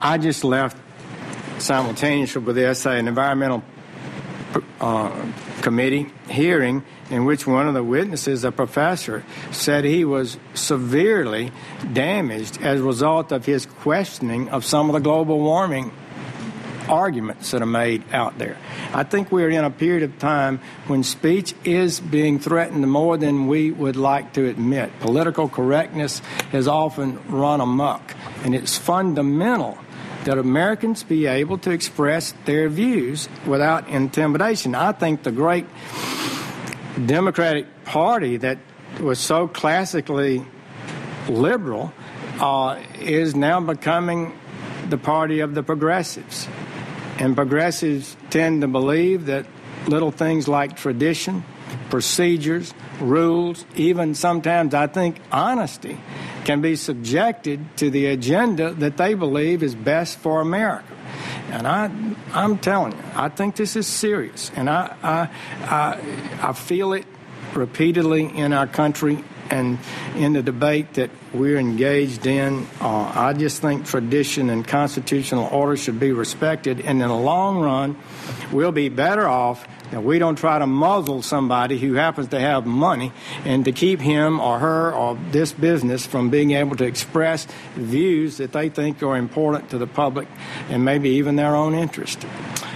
I just left simultaneously with this an environmental committee hearing in which one of the witnesses, a professor, said he was severely damaged as a result of his questioning of some of the global warming arguments that are made out there. I think we're in a period of time when speech is being threatened more than we would like to admit. Political correctness has often run amok, and it's fundamental that Americans be able to express their views without intimidation. I think the great Democratic Party that was so classically liberal is now becoming the party of the progressives. And progressives tend to believe that little things like tradition, procedures, rules, even sometimes I think honesty, can be subjected to the agenda that they believe is best for America. And I'm telling you, I think this is serious. And I feel it repeatedly in our country and in the debate that we're engaged in. I just think tradition and constitutional order should be respected. And in the long run, we'll be better off that we don't try to muzzle somebody who happens to have money and to keep him or her or this business from being able to express views that they think are important to the public and maybe even their own interest.